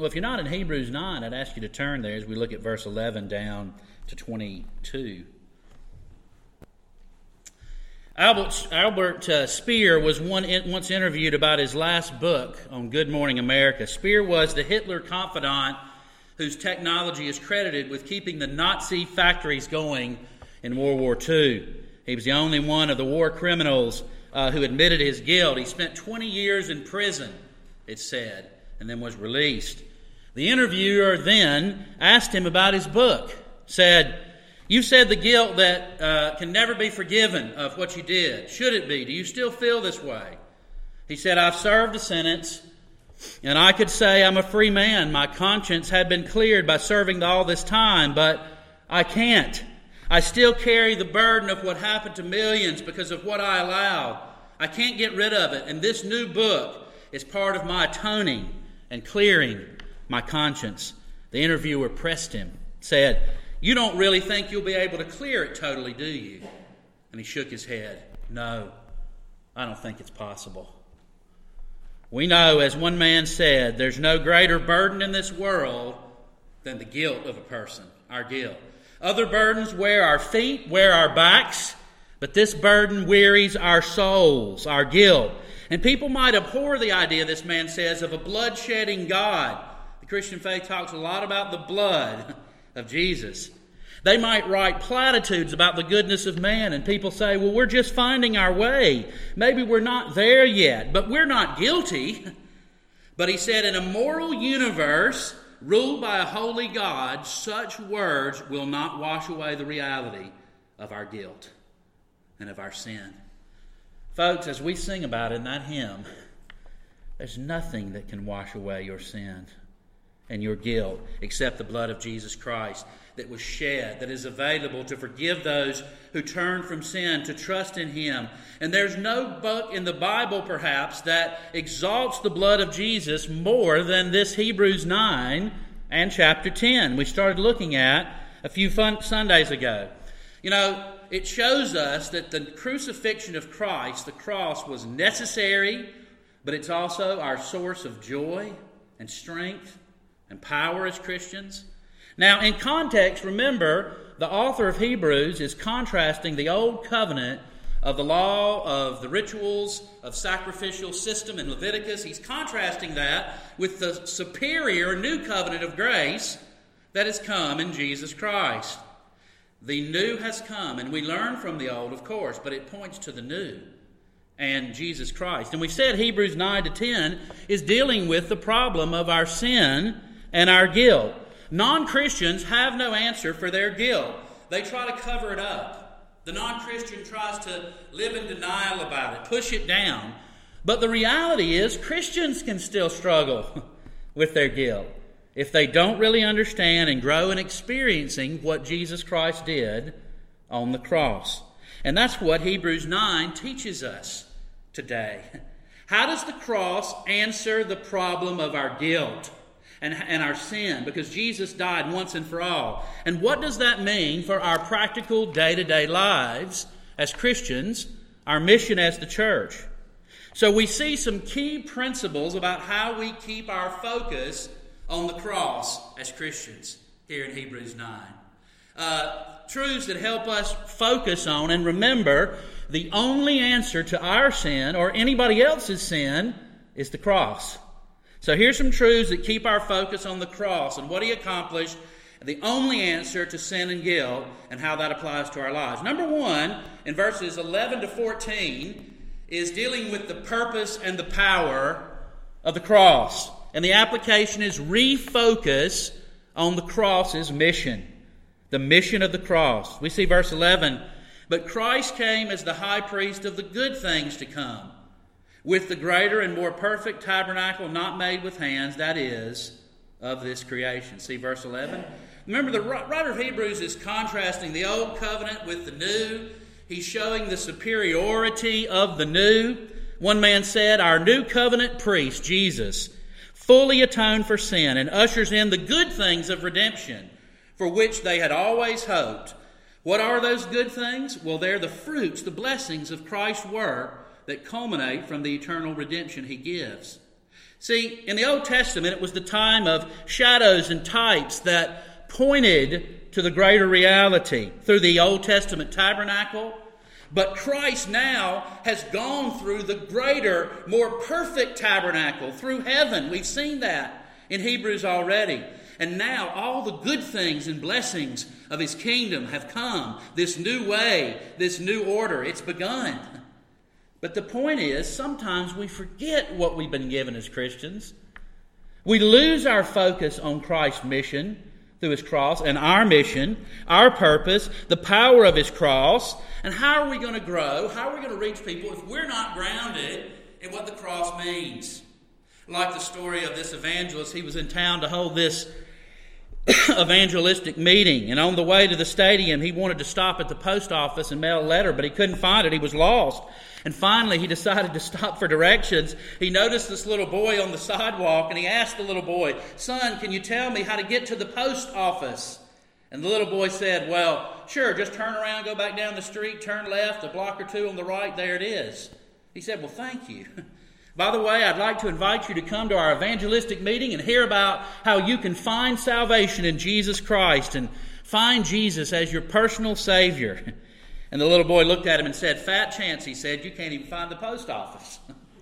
Well, if you're not in Hebrews 9, I'd ask you to turn there as we look at verse 11 down to 22. Albert Speer was once interviewed about his last book on Good Morning America. Speer was the Hitler confidant whose technology is credited with keeping the Nazi factories going in World War II. He was the only one of the war criminals who admitted his guilt. He spent 20 years in prison, it's said, and then was released. The interviewer then asked him about his book, said, "You said the guilt that can never be forgiven of what you did. Should it be? Do you still feel this way?" He said, "I've served a sentence, and I could say I'm a free man. My conscience had been cleared by serving all this time, but I can't. I still carry the burden of what happened to millions because of what I allowed. I can't get rid of it, and this new book is part of my atoning and clearing my conscience." The interviewer pressed him, said, "You don't really think you'll be able to clear it totally, do you?" And he shook his head. "No, I don't think it's possible." We know, as one man said, there's no greater burden in this world than the guilt of a person, our guilt. Other burdens wear our feet, wear our backs, but this burden wearies our souls, our guilt. And people might abhor the idea, this man says, of a blood-shedding God. The Christian faith talks a lot about the blood of Jesus. They might write platitudes about the goodness of man, and people say, well, we're just finding our way. Maybe we're not there yet, but we're not guilty. But he said, in a moral universe ruled by a holy God, such words will not wash away the reality of our guilt and of our sin. Folks, as we sing about in that hymn, there's nothing that can wash away your sin and your guilt except the blood of Jesus Christ that was shed, that is available to forgive those who turn from sin, to trust in Him. And there's no book in the Bible, perhaps, that exalts the blood of Jesus more than this Hebrews 9 and chapter 10 we started looking at a few Sundays ago. You know, it shows us that the crucifixion of Christ, the cross, was necessary, but it's also our source of joy and strength and power as Christians. Now, in context, remember, the author of Hebrews is contrasting the old covenant of the law, of the rituals, of sacrificial system in Leviticus. He's contrasting that with the superior new covenant of grace that has come in Jesus Christ. The new has come, and we learn from the old, of course, but it points to the new and Jesus Christ. And we said Hebrews 9 to 10 is dealing with the problem of our sin and our guilt. Non-Christians have no answer for their guilt. They try to cover it up. The non-Christian tries to live in denial about it, push it down. But the reality is Christians can still struggle with their guilt if they don't really understand and grow in experiencing what Jesus Christ did on the cross. And that's what Hebrews 9 teaches us today. How does the cross answer the problem of our guilt and our sin? Because Jesus died once and for all. And what does that mean for our practical day-to-day lives as Christians, our mission as the church? So we see some key principles about how we keep our focus on the cross as Christians here in Hebrews 9. Truths that help us focus on and remember the only answer to our sin or anybody else's sin is the cross. So here's some truths that keep our focus on the cross and what He accomplished, the only answer to sin and guilt, and how that applies to our lives. Number one, in verses 11 to 14, is dealing with the purpose and the power of the cross. And the application is refocus on the cross's mission, the mission of the cross. We see verse 11, but Christ came as the high priest of the good things to come, with the greater and more perfect tabernacle not made with hands, that is, of this creation. See verse 11? Remember, the writer of Hebrews is contrasting the old covenant with the new. He's showing the superiority of the new. One man said, our new covenant priest, Jesus, fully atoned for sin and ushers in the good things of redemption, for which they had always hoped. What are those good things? Well, they're the fruits, the blessings of Christ's work that culminate from the eternal redemption He gives. See, in the Old Testament, it was the time of shadows and types that pointed to the greater reality through the Old Testament tabernacle. But Christ now has gone through the greater, more perfect tabernacle through heaven. We've seen that in Hebrews already. And now all the good things and blessings of His kingdom have come. This new way, this new order, it's begun. But the point is, sometimes we forget what we've been given as Christians. We lose our focus on Christ's mission through His cross and our mission, our purpose, the power of His cross. And how are we going to grow? How are we going to reach people if we're not grounded in what the cross means? Like the story of this evangelist, he was in town to hold this evangelistic meeting, and on the way to the stadium he wanted to stop at the post office and mail a letter, but he couldn't find it. He was lost, and finally he decided to stop for directions. He noticed this little boy on the sidewalk, and he asked the little boy, "Son, can you tell me how to get to the post office?" And the little boy said, "Well, sure, just turn around, go back down the street, turn left, a block or two on the right, there it is." He said, "Well, thank you. By the way, I'd like to invite you to come to our evangelistic meeting and hear about how you can find salvation in Jesus Christ and find Jesus as your personal Savior." And the little boy looked at him and said, "Fat chance," he said, "you can't even find the post office."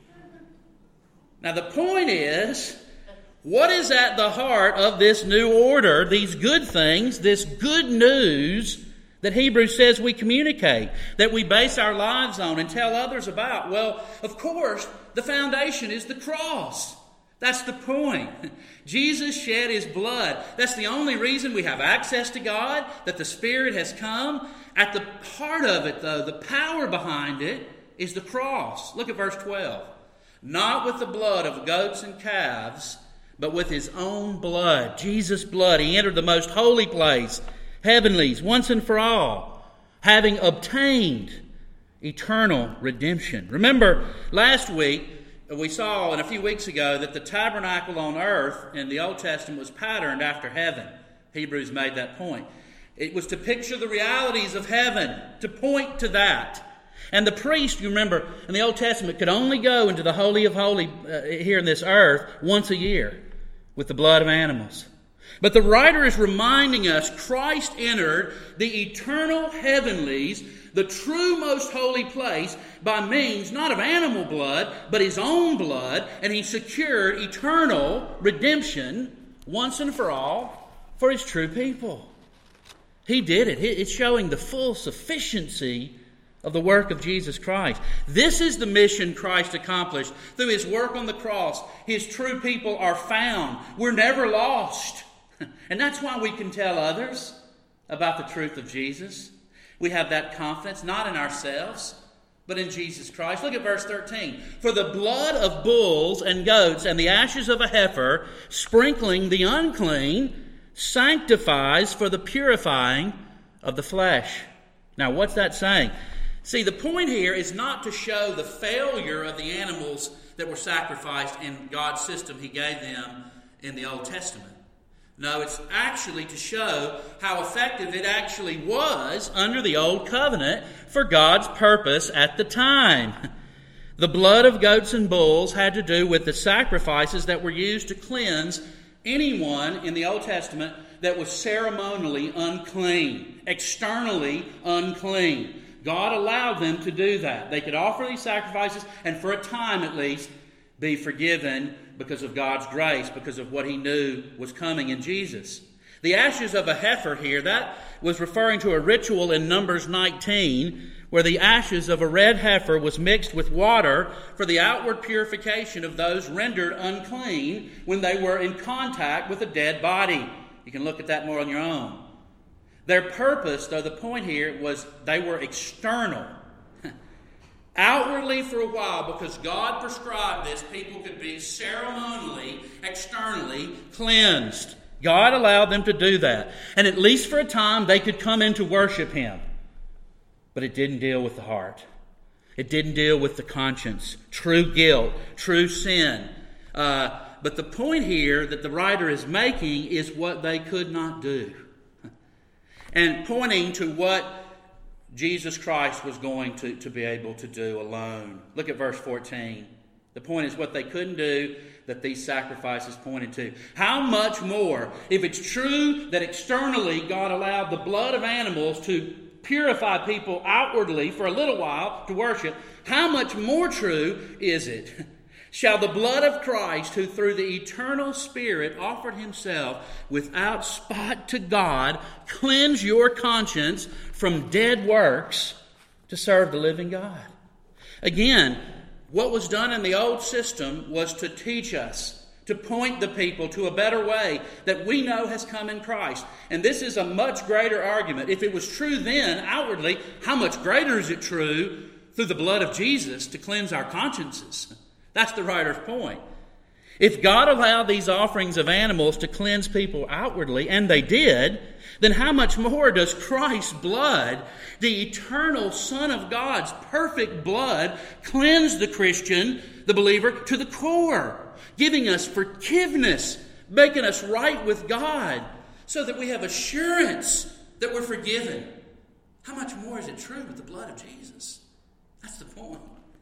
Now the point is, what is at the heart of this new order, these good things, this good news that Hebrews says we communicate, that we base our lives on and tell others about? Well, of course, the foundation is the cross. That's the point. Jesus shed His blood. That's the only reason we have access to God, that the Spirit has come. At the heart of it, though, the power behind it is the cross. Look at verse 12. "Not with the blood of goats and calves, but with His own blood," Jesus' blood. He entered the most holy place, heavenlies, once and for all, having obtained eternal redemption. Remember, last week we saw, and a few weeks ago, that the tabernacle on earth in the Old Testament was patterned after heaven. Hebrews made that point. It was to picture the realities of heaven, to point to that. And the priest, you remember, in the Old Testament could only go into the Holy of Holies here in this earth once a year with the blood of animals. But the writer is reminding us Christ entered the eternal heavenlies, the true most holy place, by means not of animal blood, but His own blood, and He secured eternal redemption once and for all for His true people. He did it. It's showing the full sufficiency of the work of Jesus Christ. This is the mission Christ accomplished. Through His work on the cross, His true people are found. We're never lost. And that's why we can tell others about the truth of Jesus. We have that confidence, not in ourselves, but in Jesus Christ. Look at verse 13. "For the blood of bulls and goats and the ashes of a heifer, sprinkling the unclean, sanctifies for the purifying of the flesh." Now, what's that saying? See, the point here is not to show the failure of the animals that were sacrificed in God's system He gave them in the Old Testament. No, it's actually to show how effective it actually was under the Old Covenant for God's purpose at the time. The blood of goats and bulls had to do with the sacrifices that were used to cleanse anyone in the Old Testament that was ceremonially unclean, externally unclean. God allowed them to do that. They could offer these sacrifices and for a time at least be forgiven because of God's grace, because of what He knew was coming in Jesus. The ashes of a heifer here, that was referring to a ritual in Numbers 19 where the ashes of a red heifer was mixed with water for the outward purification of those rendered unclean when they were in contact with a dead body. You can look at that more on your own. Their purpose, though, the point here was they were external. Outwardly for a while, because God prescribed this, people could be ceremonially, externally cleansed. God allowed them to do that. And at least for a time, they could come in to worship Him. But it didn't deal with the heart. It didn't deal with the conscience, true guilt, true sin. But the point here that the writer is making is what they could not do. And pointing to what Jesus Christ was going to be able to do alone. Look at verse 14. The point is what they couldn't do, that these sacrifices pointed to. How much more, if it's true that externally God allowed the blood of animals to purify people outwardly for a little while to worship, how much more true is it? Shall the blood of Christ, who through the eternal Spirit offered himself without spot to God, cleanse your conscience from dead works to serve the living God? Again, what was done in the old system was to teach us, to point the people to a better way that we know has come in Christ. And this is a much greater argument. If it was true then, outwardly, how much greater is it true through the blood of Jesus to cleanse our consciences? That's the writer's point. If God allowed these offerings of animals to cleanse people outwardly, and they did, then how much more does Christ's blood, the eternal Son of God's perfect blood, cleanse the Christian, the believer, to the core, giving us forgiveness, making us right with God, so that we have assurance that we're forgiven. How much more is it true with the blood of Jesus? That's the point.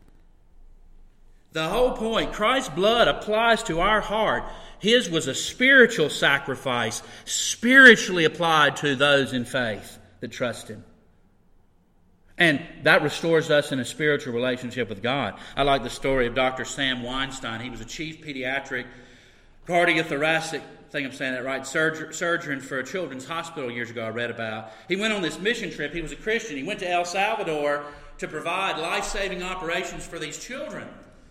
The whole point, Christ's blood applies to our heart. His was a spiritual sacrifice, spiritually applied to those in faith that trust Him. And that restores us in a spiritual relationship with God. I like the story of Dr. Sam Weinstein. He was a chief pediatric cardiothoracic, I think I'm saying that right, surgeon for a children's hospital years ago I read about. He went on this mission trip. He was a Christian. He went to El Salvador to provide life-saving operations for these children.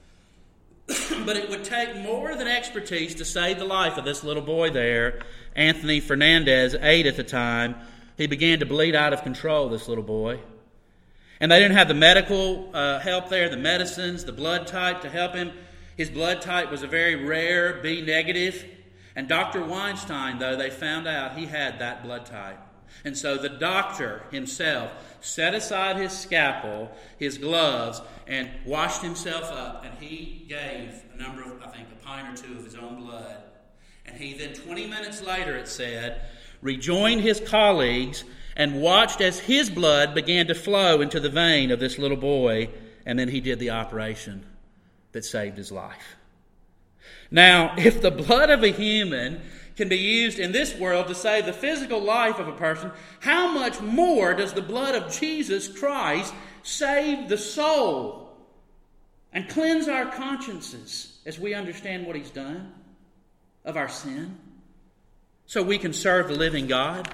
But it would take more than expertise to save the life of this little boy there, Anthony Fernandez, 8 at the time. He began to bleed out of control, this little boy. And they didn't have the medical help there, the medicines, the blood type to help him. His blood type was a very rare B negative. And Dr. Weinstein, though, they found out he had that blood type. And so the doctor himself set aside his scalpel, his gloves, and washed himself up. And he gave a number of, I think, a pint or two of his own blood. And he then, 20 minutes later, it said, rejoined his colleagues and watched as his blood began to flow into the vein of this little boy. And then he did the operation that saved his life. Now, if the blood of a human can be used in this world to save the physical life of a person, how much more does the blood of Jesus Christ save the soul and cleanse our consciences as we understand what He's done of our sin, so we can serve the living God?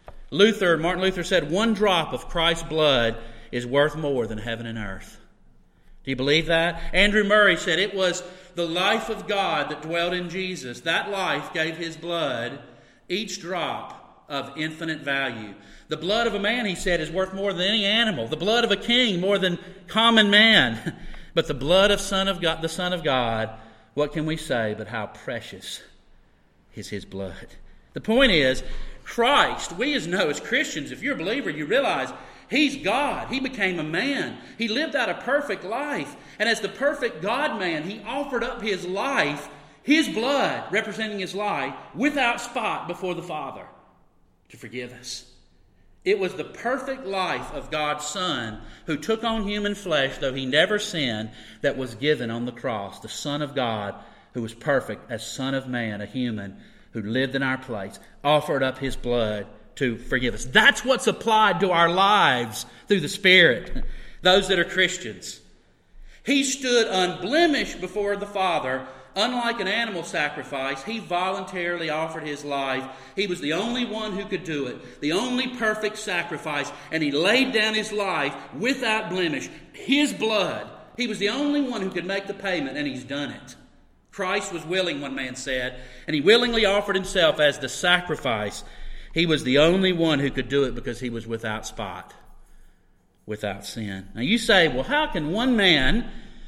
Martin Luther said, one drop of Christ's blood is worth more than heaven and earth. Do you believe that? Andrew Murray said it was the life of God that dwelt in Jesus. That life gave His blood, each drop, of infinite value. The blood of a man, he said, is worth more than any animal. The blood of a king more than common man. But the blood of the Son of God, what can we say but how precious is His blood? The point is, Christ, we know as Christians, if you're a believer, you realize He's God. He became a man. He lived out a perfect life. And as the perfect God-man, He offered up His life, His blood, representing His life, without spot before the Father to forgive us. It was the perfect life of God's Son who took on human flesh, though He never sinned, that was given on the cross. The Son of God, who was perfect as Son of Man, a human who lived in our place, offered up His blood to forgive us. That's what's applied to our lives through the Spirit, those that are Christians. He stood unblemished before the Father. Unlike an animal sacrifice, He voluntarily offered His life. He was the only one who could do it, the only perfect sacrifice, and He laid down His life without blemish. His blood. He was the only one who could make the payment, and He's done it. Christ was willing, one man said, and He willingly offered Himself as the sacrifice. He was the only one who could do it because He was without spot, without sin. Now you say, well, how can one man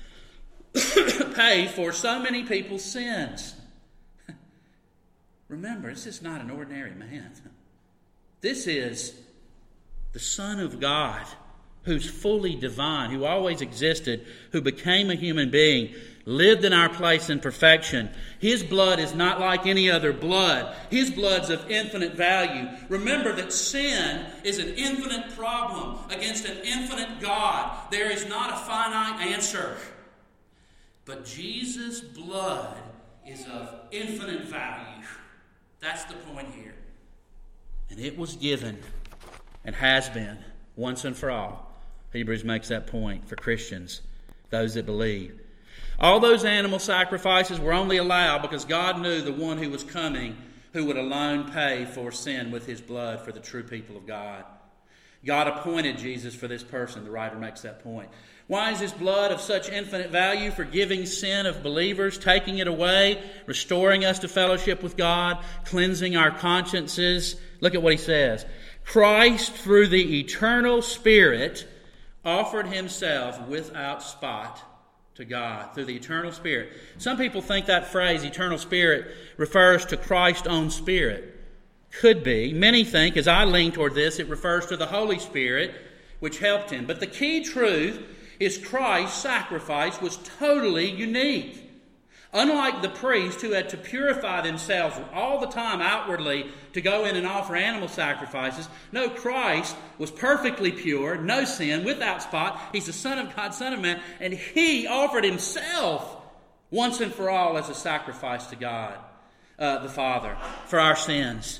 pay for so many people's sins? Remember, this is not an ordinary man. This is the Son of God, who's fully divine, who always existed, who became a human being, lived in our place in perfection. His blood is not like any other blood. His blood's of infinite value. Remember that sin is an infinite problem against an infinite God. There is not a finite answer. But Jesus' blood is of infinite value. That's the point here. And it was given and has been once and for all. Hebrews makes that point for Christians, those that believe. All those animal sacrifices were only allowed because God knew the one who was coming who would alone pay for sin with his blood for the true people of God. God appointed Jesus for this person. The writer makes that point. Why is his blood of such infinite value? Forgiving sin of believers, taking it away, restoring us to fellowship with God, cleansing our consciences. Look at what he says. Christ, through the eternal Spirit, offered himself without spot to God. Through the eternal Spirit. Some people think that phrase, eternal Spirit, refers to Christ's own Spirit. Could be. Many think, as I lean toward this, it refers to the Holy Spirit, which helped him. But the key truth is Christ's sacrifice was totally unique. Unlike the priests who had to purify themselves all the time outwardly to go in and offer animal sacrifices, no, Christ was perfectly pure, no sin, without spot. He's the Son of God, Son of Man, and he offered himself once and for all as a sacrifice to God, the Father, for our sins.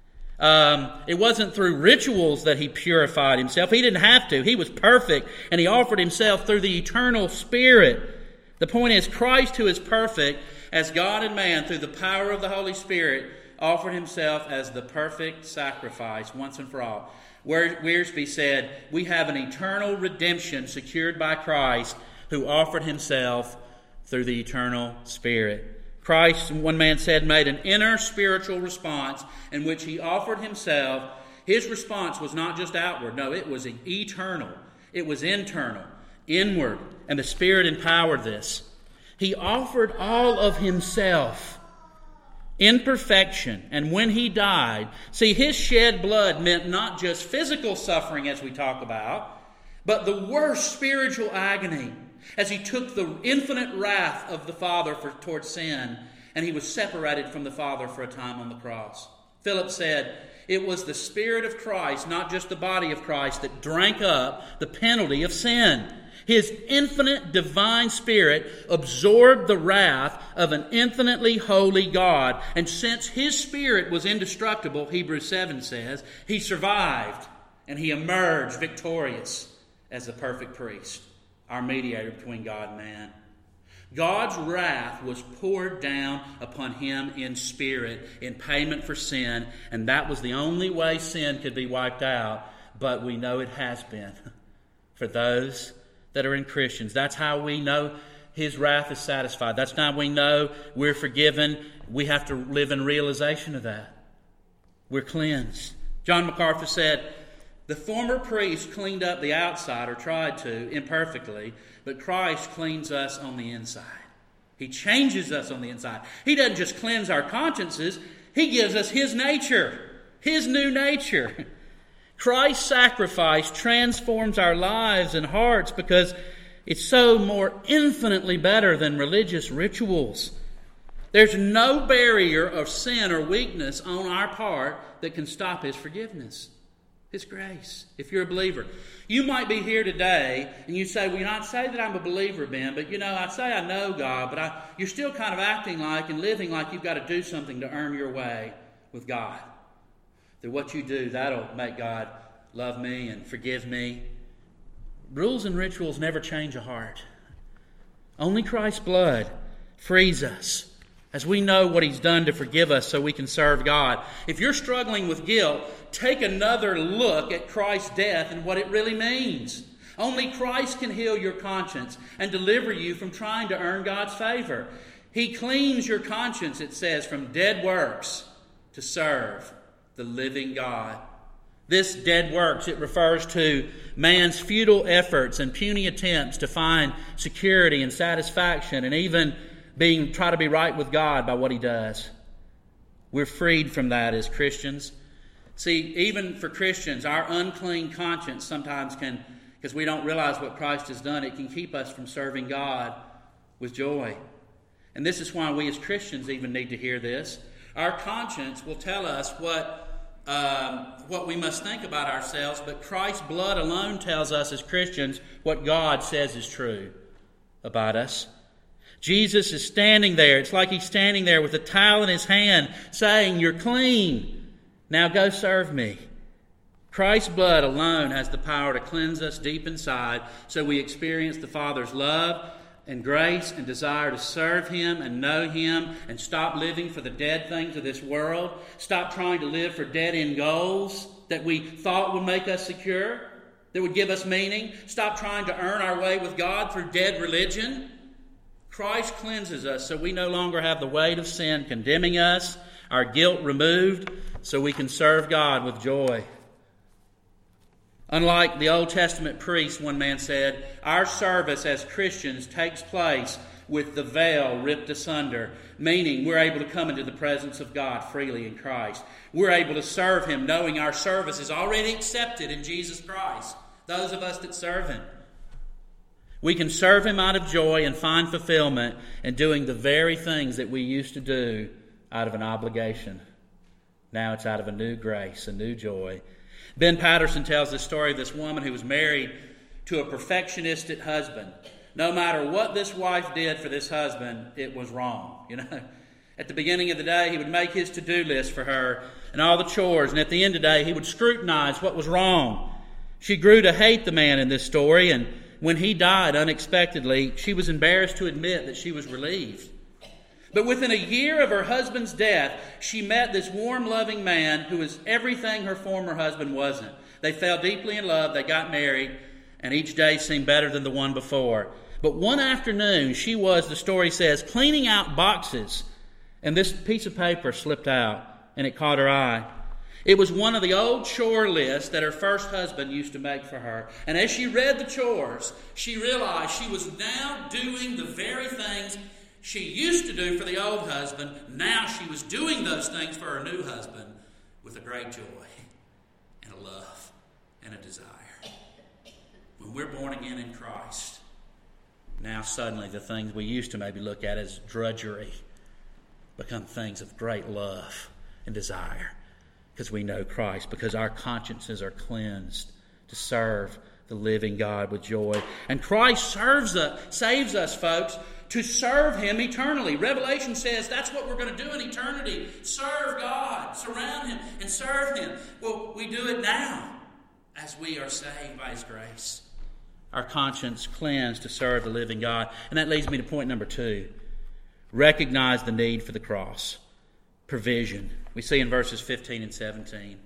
It wasn't through rituals that he purified himself. He didn't have to. He was perfect, and he offered himself through the eternal Spirit. The point is, Christ, who is perfect, as God and man, through the power of the Holy Spirit, offered himself as the perfect sacrifice once and for all. Wiersbe said, we have an eternal redemption secured by Christ, who offered himself through the eternal Spirit. Christ, one man said, made an inner spiritual response in which he offered himself. His response was not just outward. No, it was eternal. It was internal, inward, and the Spirit empowered this. He offered all of himself in perfection, and when he died, see, his shed blood meant not just physical suffering as we talk about, but the worst spiritual agony as he took the infinite wrath of the Father towards sin, and he was separated from the Father for a time on the cross. Philip said, it was the Spirit of Christ, not just the body of Christ, that drank up the penalty of sin. His infinite divine Spirit absorbed the wrath of an infinitely holy God, and since his Spirit was indestructible, Hebrews 7 says, he survived, and he emerged victorious as the perfect priest, our mediator between God and man. God's wrath was poured down upon him in spirit in payment for sin, and that was the only way sin could be wiped out, but we know it has been for those that are in Christians. That's how we know his wrath is satisfied. That's how we know we're forgiven. We have to live in realization of that. We're cleansed. John MacArthur said, the former priest cleaned up the outside, or tried to, imperfectly, but Christ cleans us on the inside. He changes us on the inside. He doesn't just cleanse our consciences, he gives us his nature, his new nature. Christ's sacrifice transforms our lives and hearts because it's so more infinitely better than religious rituals. There's no barrier of sin or weakness on our part that can stop his forgiveness. His grace, if you're a believer. You might be here today and you say, well, I'd say that I'm a believer, Ben, but I say I know God, but you're still kind of acting like and living like you've got to do something to earn your way with God. That what you do, that'll make God love me and forgive me. Rules and rituals never change a heart. Only Christ's blood frees us as we know what he's done to forgive us so we can serve God. If you're struggling with guilt, take another look at Christ's death and what it really means. Only Christ can heal your conscience and deliver you from trying to earn God's favor. He cleans your conscience, it says, from dead works to serve the living God. This dead works, it refers to man's futile efforts and puny attempts to find security and satisfaction and even try to be right with God by what he does. We're freed from that as Christians. See, even for Christians, our unclean conscience sometimes can, because we don't realize what Christ has done, it can keep us from serving God with joy. And this is why we as Christians even need to hear this. Our conscience will tell us what we must think about ourselves, but Christ's blood alone tells us as Christians what God says is true about us. Jesus is standing there. It's like he's standing there with a towel in his hand saying, "You're clean. Now go serve me." Christ's blood alone has the power to cleanse us deep inside so we experience the Father's love and grace and desire to serve Him and know Him and stop living for the dead things of this world. Stop trying to live for dead-end goals that we thought would make us secure, that would give us meaning. Stop trying to earn our way with God through dead religion. Christ cleanses us so we no longer have the weight of sin condemning us, our guilt removed, so we can serve God with joy. Unlike the Old Testament priests, one man said, our service as Christians takes place with the veil ripped asunder, meaning we're able to come into the presence of God freely in Christ. We're able to serve Him knowing our service is already accepted in Jesus Christ, those of us that serve Him. We can serve Him out of joy and find fulfillment in doing the very things that we used to do out of an obligation. Now it's out of a new grace, a new joy. Ben Patterson tells the story of this woman who was married to a perfectionistic husband. No matter what this wife did for this husband, it was wrong. At the beginning of the day, he would make his to-do list for her and all the chores, and at the end of the day, he would scrutinize what was wrong. She grew to hate the man in this story, and when he died unexpectedly, she was embarrassed to admit that she was relieved. But within a year of her husband's death, she met this warm, loving man who was everything her former husband wasn't. They fell deeply in love, they got married, and each day seemed better than the one before. But one afternoon, she was, the story says, cleaning out boxes, and this piece of paper slipped out, and it caught her eye. It was one of the old chore lists that her first husband used to make for her. And as she read the chores, she realized she was now doing the very things she used to do for the old husband. Now she was doing those things for her new husband with a great joy and a love and a desire. When we're born again in Christ, now suddenly the things we used to maybe look at as drudgery become things of great love and desire. Because we know Christ, because our consciences are cleansed to serve the living God with joy. And Christ saves us, folks, to serve Him eternally. Revelation says that's what we're going to do in eternity. Serve God, surround Him, and serve Him. Well, we do it now as we are saved by His grace. Our conscience cleansed to serve the living God. And that leads me to point number 2. Recognize the need for the cross. Provision. We see in verses 15 and 17.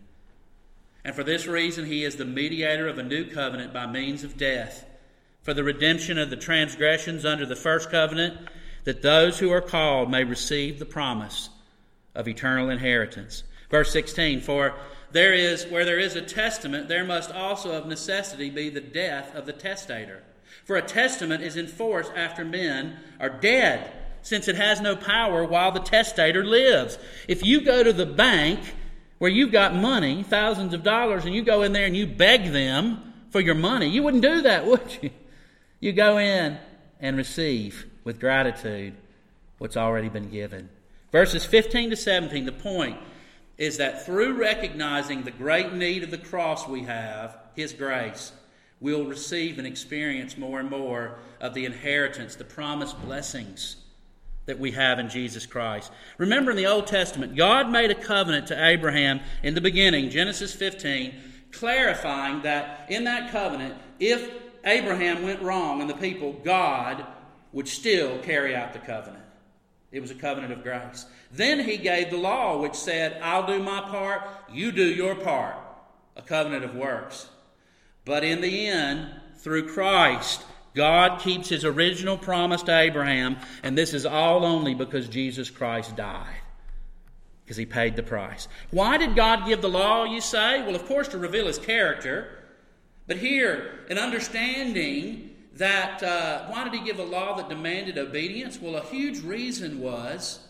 And for this reason He is the mediator of a new covenant by means of death, for the redemption of the transgressions under the first covenant, that those who are called may receive the promise of eternal inheritance. Verse 16, for where there is a testament, there must also of necessity be the death of the testator. For a testament is enforced after men are dead, since it has no power while the testator lives. If you go to the bank where you've got money, thousands of dollars, and you go in there and you beg them for your money, you wouldn't do that, would you? You go in and receive with gratitude what's already been given. Verses 15 to 17, the point is that through recognizing the great need of the cross we have, His grace, we'll receive and experience more and more of the inheritance, the promised blessings that we have in Jesus Christ. Remember in the Old Testament, God made a covenant to Abraham in the beginning, Genesis 15, clarifying that in that covenant, if Abraham went wrong and the people, God would still carry out the covenant. It was a covenant of grace. Then He gave the law which said, I'll do my part, you do your part. A covenant of works. But in the end, through Christ, God keeps His original promise to Abraham, and this is all only because Jesus Christ died. Because He paid the price. Why did God give the law, you say? Well, of course, to reveal His character. But here, in understanding that, why did He give a law that demanded obedience? Well, a huge reason was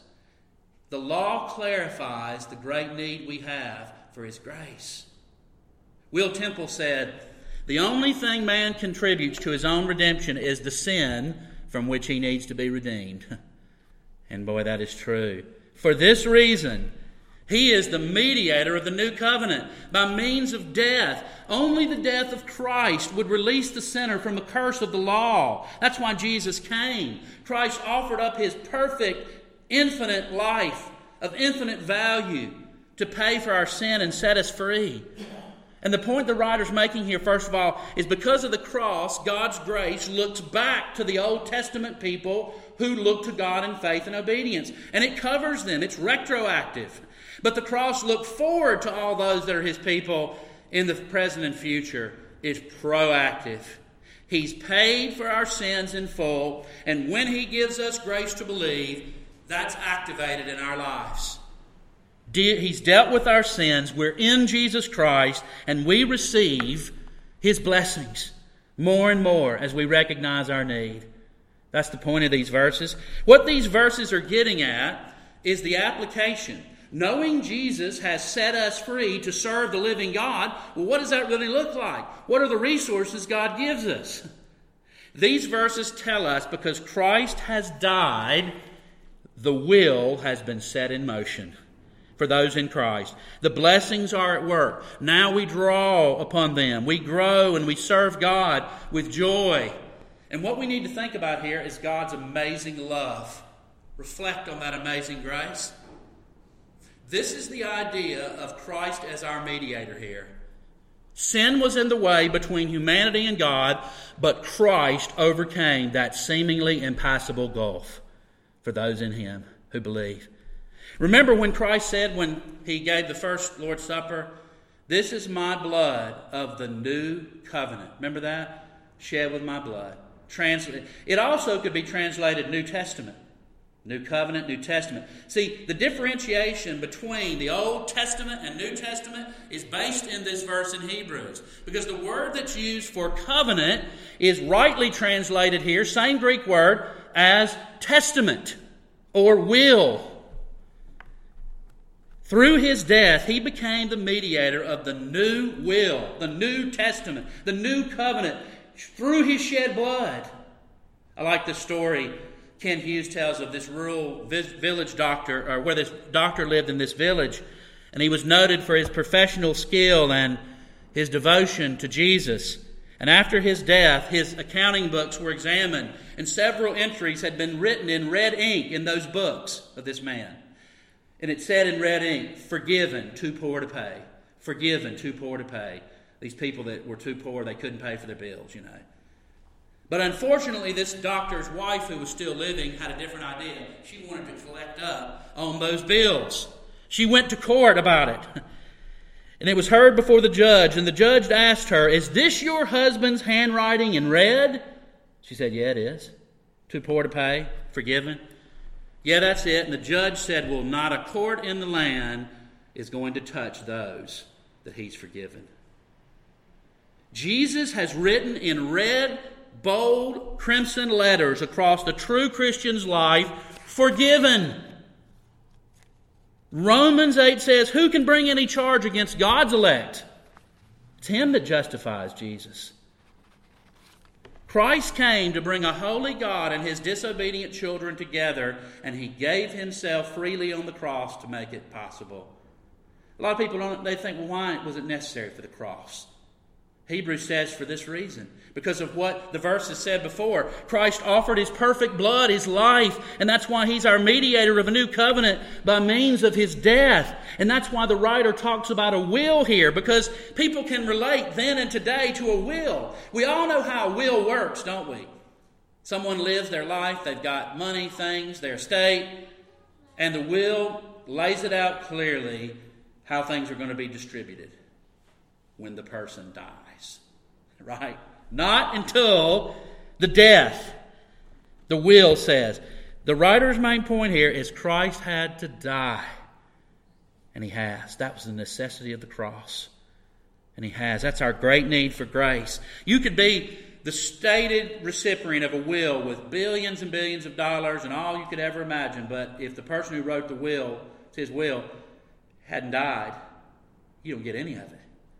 the law clarifies the great need we have for His grace. Will Temple said, the only thing man contributes to his own redemption is the sin from which he needs to be redeemed. And boy, that is true. For this reason, He is the mediator of the new covenant by means of death. Only the death of Christ would release the sinner from the curse of the law. That's why Jesus came. Christ offered up His perfect, infinite life of infinite value to pay for our sin and set us free. And the point the writer's making here, first of all, is because of the cross, God's grace looks back to the Old Testament people who look to God in faith and obedience. And it covers them. It's retroactive. But the cross looked forward to all those that are His people in the present and future. It's proactive. He's paid for our sins in full, and when He gives us grace to believe, that's activated in our lives. He's dealt with our sins. We're in Jesus Christ, and we receive His blessings more and more as we recognize our need. That's the point of these verses. What these verses are getting at is the application. Knowing Jesus has set us free to serve the living God, well, what does that really look like? What are the resources God gives us? These verses tell us because Christ has died, the will has been set in motion for those in Christ. The blessings are at work. Now we draw upon them. We grow and we serve God with joy. And what we need to think about here is God's amazing love. Reflect on that amazing grace. This is the idea of Christ as our mediator here. Sin was in the way between humanity and God, but Christ overcame that seemingly impassable gulf for those in Him who believe. Remember when Christ said when He gave the first Lord's Supper, "This is my blood of the new covenant." Remember that? Shed with my blood. It also could be translated New Testament. New Covenant, New Testament. See, the differentiation between the Old Testament and New Testament is based in this verse in Hebrews. Because the word that's used for covenant is rightly translated here, same Greek word, as testament or will. Through His death, He became the mediator of the new will, the New Testament, the new covenant, through His shed blood. I like the story Ken Hughes tells of this rural village doctor, or where this doctor lived in this village, and he was noted for his professional skill and his devotion to Jesus. And after his death, his accounting books were examined, and several entries had been written in red ink in those books of this man. And it said in red ink, "Forgiven, too poor to pay. Forgiven, too poor to pay." These people that were too poor, they couldn't pay for their bills, you know. But unfortunately, this doctor's wife, who was still living, had a different idea. She wanted to collect up on those bills. She went to court about it. And it was heard before the judge, and the judge asked her, "Is this your husband's handwriting in red?" She said, "Yeah, it is. Too poor to pay, forgiven." "Yeah, that's it." And the judge said, "Well, not a court in the land is going to touch those that He's forgiven." Jesus has written in red, bold, crimson letters across the true Christian's life, "Forgiven." Romans 8 says, who can bring any charge against God's elect? It's Him that justifies, Jesus. Christ came to bring a holy God and His disobedient children together, and He gave Himself freely on the cross to make it possible. A lot of people they think, well, why was it necessary for the cross? Hebrews says for this reason, because of what the verses said before. Christ offered His perfect blood, His life, and that's why He's our mediator of a new covenant by means of His death. And that's why the writer talks about a will here, because people can relate then and today to a will. We all know how a will works, don't we? Someone lives their life, they've got money, things, their estate, and the will lays it out clearly how things are going to be distributed when the person dies, right? Not until the death. The will says. The writer's main point here is Christ had to die. And He has. That was the necessity of the cross. And He has. That's our great need for grace. You could be the stated recipient of a will with billions and billions of dollars and all you could ever imagine, but if the person who wrote the will, his will, hadn't died, you don't get any of it.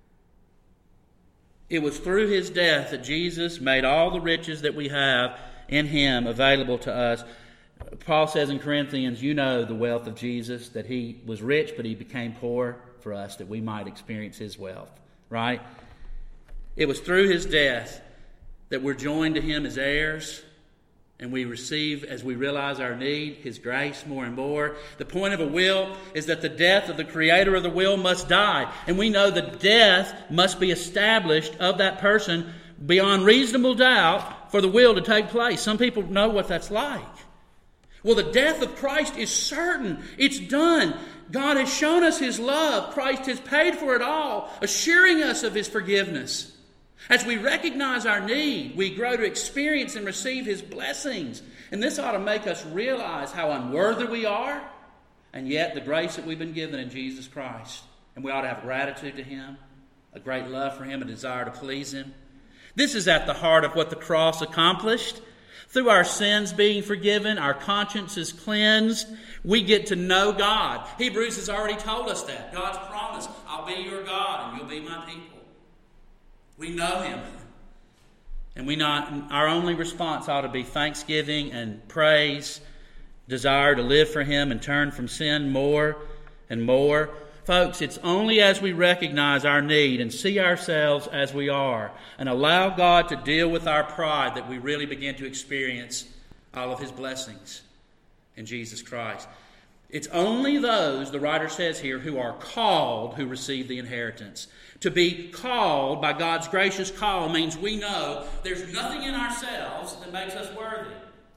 It was through His death that Jesus made all the riches that we have in Him available to us. Paul says in Corinthians, you know the wealth of Jesus, that he was rich, but he became poor for us, that we might experience his wealth, right? It was through his death that we're joined to him as heirs, and we receive, as we realize our need, his grace more and more. The point of a will is that the death of the creator of the will must die. And we know the death must be established of that person beyond reasonable doubt for the will to take place. Some people know what that's like. Well, the death of Christ is certain. It's done. God has shown us his love. Christ has paid for it all, assuring us of his forgiveness. As we recognize our need, we grow to experience and receive his blessings. And this ought to make us realize how unworthy we are, and yet the grace that we've been given in Jesus Christ. And we ought to have gratitude to him, a great love for him, a desire to please him. This is at the heart of what the cross accomplished. Through our sins being forgiven, our consciences cleansed, we get to know God. Hebrews has already told us that. God's promise, I'll be your God and you'll be my people. We know him. And our only response ought to be thanksgiving and praise, desire to live for him and turn from sin more and more. Folks, it's only as we recognize our need and see ourselves as we are and allow God to deal with our pride that we really begin to experience all of his blessings in Jesus Christ. It's only those, the writer says here, who are called who receive the inheritance. To be called by God's gracious call means we know there's nothing in ourselves that makes us worthy.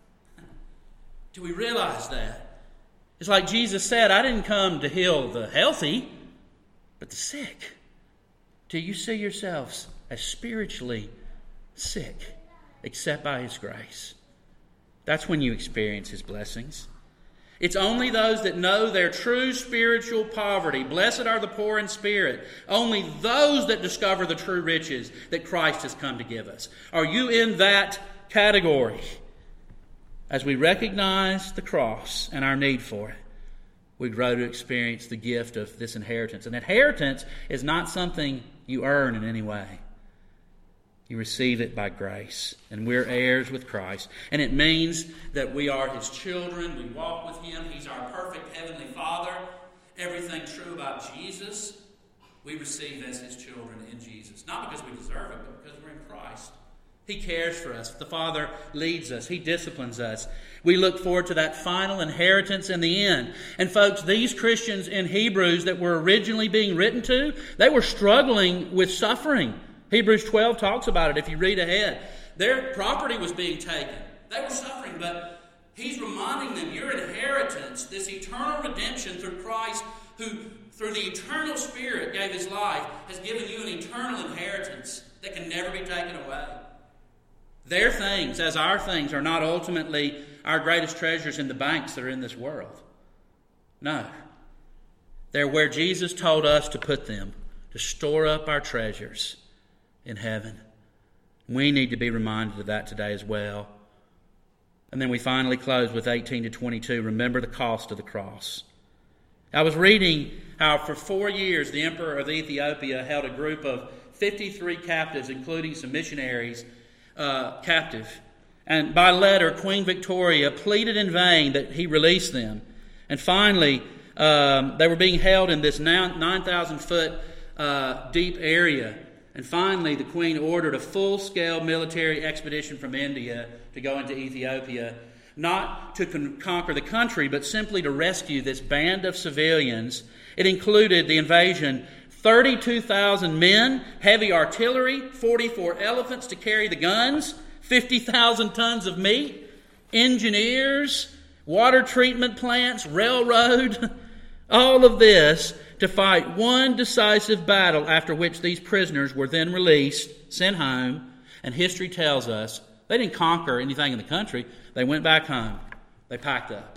Do we realize that? It's like Jesus said, I didn't come to heal the healthy, but the sick. Do you see yourselves as spiritually sick, except by his grace? That's when you experience his blessings. It's only those that know their true spiritual poverty. Blessed are the poor in spirit. Only those that discover the true riches that Christ has come to give us. Are you in that category? As we recognize the cross and our need for it, we grow to experience the gift of this inheritance. And inheritance is not something you earn in any way. You receive it by grace. And we're heirs with Christ. And it means that we are his children. We walk with him. He's our perfect heavenly Father. Everything true about Jesus, we receive as his children in Jesus. Not because we deserve it, but because we're in Christ. He cares for us. The Father leads us. He disciplines us. We look forward to that final inheritance in the end. And folks, these Christians in Hebrews that were originally being written to, they were struggling with suffering. Hebrews 12 talks about it if you read ahead. Their property was being taken. They were suffering, but he's reminding them, your inheritance, this eternal redemption through Christ, who through the eternal Spirit gave his life, has given you an eternal inheritance that can never be taken away. Their things, as our things, are not ultimately our greatest treasures in the banks that are in this world. No. They're where Jesus told us to put them, to store up our treasures in heaven. We need to be reminded of that today as well. And then we finally close with 18 to 22. Remember the cost of the cross. I was reading how for 4 years the Emperor of Ethiopia held a group of 53 captives, including some missionaries, captive. And by letter, Queen Victoria pleaded in vain that he release them. And finally, they were being held in this 9,000-foot deep area. And finally, the Queen ordered a full-scale military expedition from India to go into Ethiopia, not to conquer the country, but simply to rescue this band of civilians. It included the invasion, 32,000 men, heavy artillery, 44 elephants to carry the guns, 50,000 tons of meat, engineers, water treatment plants, railroad, all of this to fight one decisive battle, after which these prisoners were then released, sent home, and history tells us they didn't conquer anything in the country. They went back home. They packed up.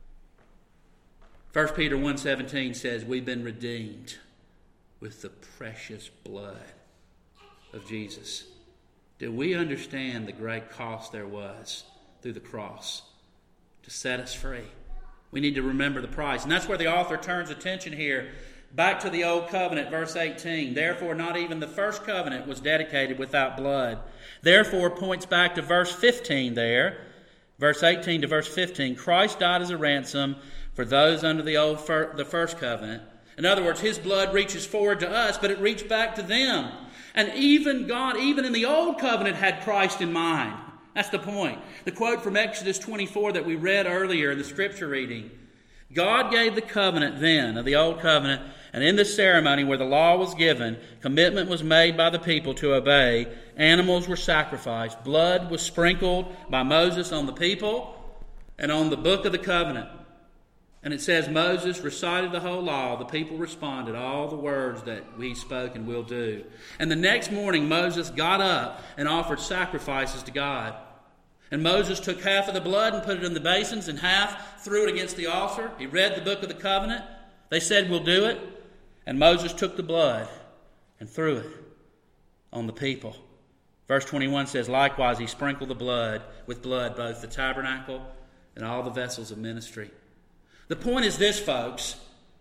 1 Peter 1:17 says, we've been redeemed with the precious blood of Jesus. Do we understand the great cost there was through the cross to set us free? We need to remember the price. And that's where the author turns attention here back to the Old Covenant, verse 18. Therefore, not even the first covenant was dedicated without blood. Therefore, points back to verse 15 there. Verse 18 to verse 15, Christ died as a ransom for those under the first covenant. In other words, His blood reaches forward to us, but it reached back to them. And even God, even in the old covenant, had Christ in mind. That's the point. The quote from Exodus 24 that we read earlier in the scripture reading. God gave the covenant then, of the old covenant, and in the ceremony where the law was given, commitment was made by the people to obey. Animals were sacrificed. Blood was sprinkled by Moses on the people and on the book of the covenant. And it says Moses recited the whole law. The people responded, all the words that we spoke and will do. And the next morning Moses got up and offered sacrifices to God. And Moses took half of the blood and put it in the basins, and half threw it against the altar. He read the book of the covenant. They said, we'll do it. And Moses took the blood and threw it on the people. Verse 21 says, likewise he sprinkled the blood with blood, both the tabernacle and all the vessels of ministry. The point is this, folks.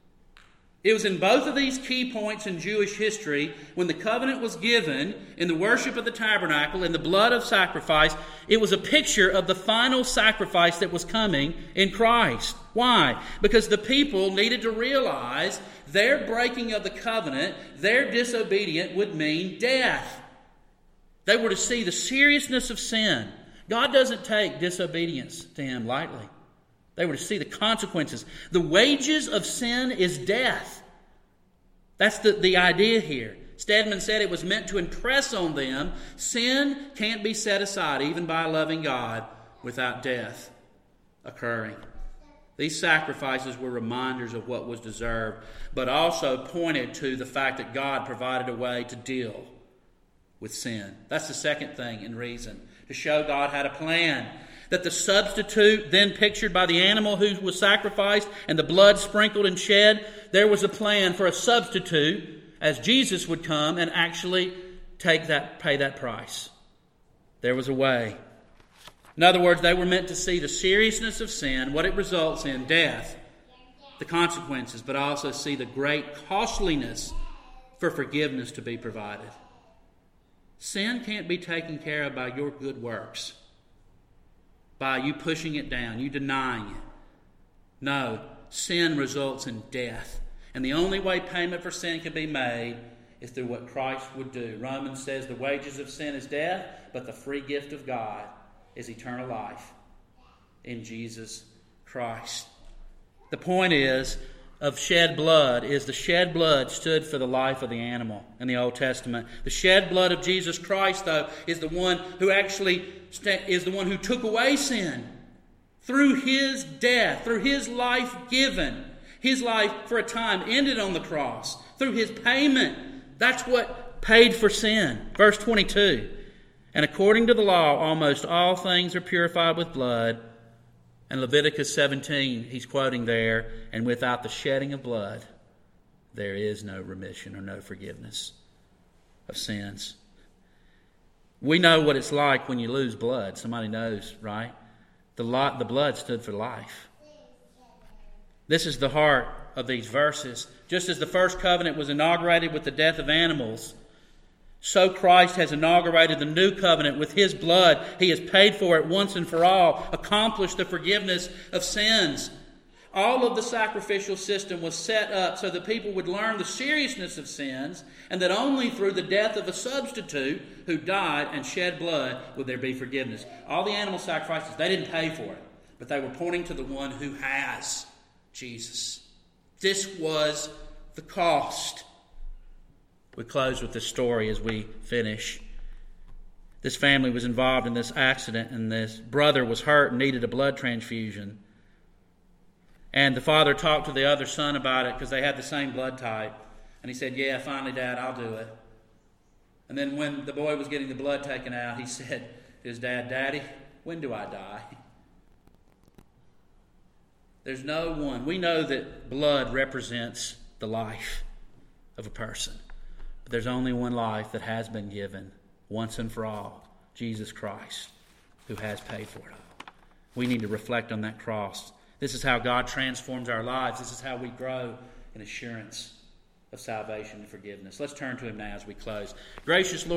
It was in both of these key points in Jewish history, when the covenant was given in the worship of the tabernacle and the blood of sacrifice, it was a picture of the final sacrifice that was coming in Christ. Why? Because the people needed to realize their breaking of the covenant, their disobedience would mean death. They were to see the seriousness of sin. God doesn't take disobedience to Him lightly. They were to see the consequences. The wages of sin is death. That's the idea here. Stedman said it was meant to impress on them sin can't be set aside even by a loving God without death occurring. These sacrifices were reminders of what was deserved, but also pointed to the fact that God provided a way to deal with sin. That's the second thing in reason, to show God had a plan. That the substitute then pictured by the animal who was sacrificed and the blood sprinkled and shed, there was a plan for a substitute as Jesus would come and actually pay that price. There was a way. In other words, they were meant to see the seriousness of sin, what it results in, death, the consequences, but also see the great costliness for forgiveness to be provided. Sin can't be taken care of by your good works, by you pushing it down, you denying it. No, sin results in death. And the only way payment for sin can be made is through what Christ would do. Romans says the wages of sin is death, but the free gift of God is eternal life in Jesus Christ. The point of shed blood is the shed blood stood for the life of the animal in the Old Testament. The shed blood of Jesus Christ, though, is the one who took away sin through His death, through His life given. His life for a time ended on the cross through His payment. That's what paid for sin. Verse 22, and according to the law, almost all things are purified with blood. And Leviticus 17, he's quoting there, and without the shedding of blood, there is no remission or no forgiveness of sins. We know what it's like when you lose blood. Somebody knows, right? The blood stood for life. This is the heart of these verses. Just as the first covenant was inaugurated with the death of animals, so Christ has inaugurated the new covenant with His blood. He has paid for it once and for all, accomplished the forgiveness of sins. All of the sacrificial system was set up so that people would learn the seriousness of sins, and that only through the death of a substitute who died and shed blood would there be forgiveness. All the animal sacrifices, they didn't pay for it, but they were pointing to the one who has, Jesus. This was the cost. We close with this story as we finish. This family was involved in this accident, and this brother was hurt and needed a blood transfusion. And the father talked to the other son about it because they had the same blood type. And he said, yeah, finally, Dad, I'll do it. And then when the boy was getting the blood taken out, he said to his dad, Daddy, when do I die? There's no one. We know that blood represents the life of a person. But there's only one life that has been given once and for all, Jesus Christ, who has paid for it all. We need to reflect on that cross. This is how God transforms our lives. This is how we grow in assurance of salvation and forgiveness. Let's turn to Him now as we close. Gracious Lord,